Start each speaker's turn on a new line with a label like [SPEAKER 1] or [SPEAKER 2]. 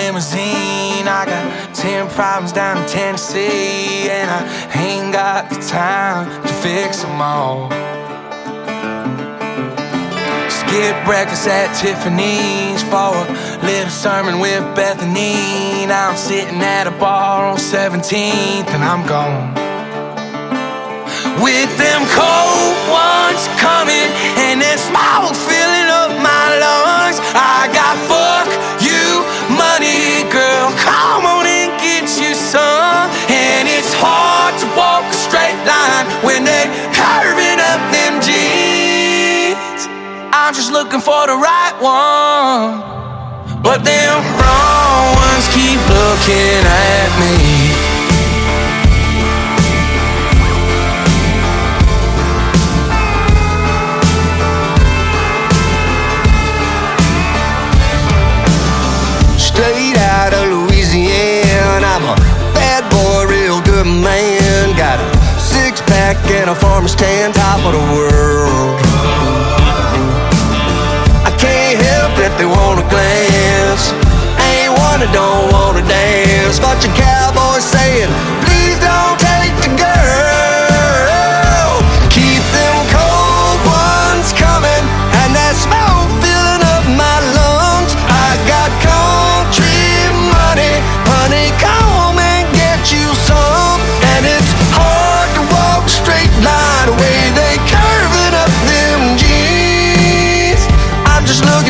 [SPEAKER 1] limousine. I got 10 problems down in Tennessee, and I ain't got the time to fix them all. Skip breakfast at Tiffany's for a little sermon with Bethany. Now I'm sitting at a bar on 17th and I'm gone, with them cold ones coming and that smoke filling up my lungs. I got fuck you money, girl, come on and get you some. And it's hard to walk a straight line when they curving up them jeans. I'm just looking for the right one, but them wrong ones keep looking at me.
[SPEAKER 2] Straight out of Louisiana, I'm a bad boy, real good man. Got a six-pack and a farmer's tan, top of the world. I can't help it, they wanna glance. Ain't one that don't wanna dance. Bunch of cowboys saying, please don't take the girl. Keep them cold ones coming and that smoke filling up my lungs. I got country money, honey, come and get you some. And it's hard to walk a straight line the way they curving up them jeans. I'm just looking